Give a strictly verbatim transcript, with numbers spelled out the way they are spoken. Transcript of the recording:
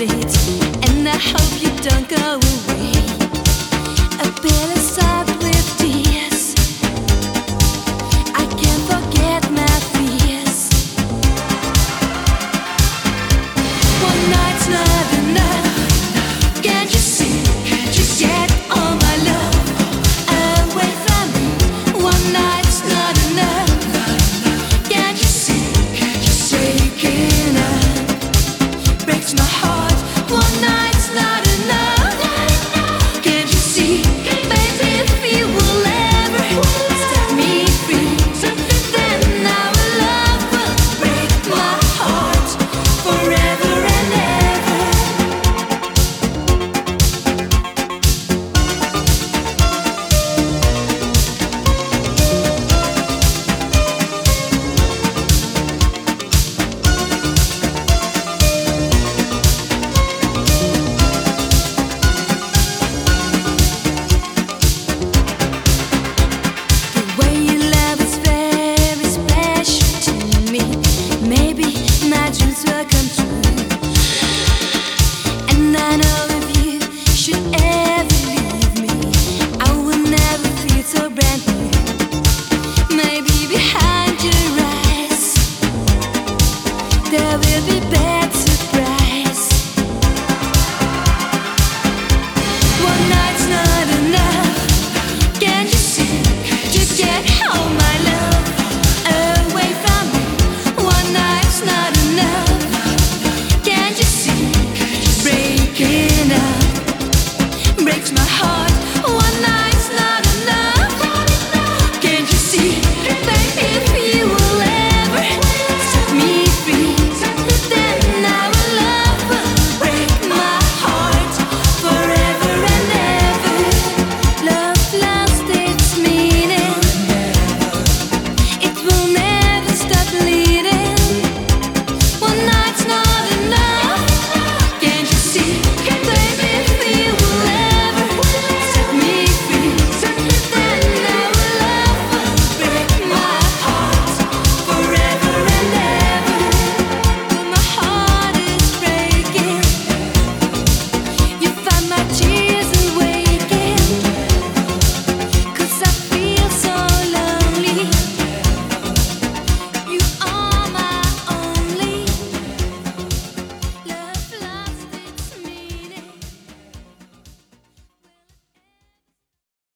it, and I hope you don't go away. A pillow soaked with tears, I can't forget my fears. One night's not enough, can't you see? Just get all my love away from me. One night's not enough, can't you see? Just breaking up breaks my heart.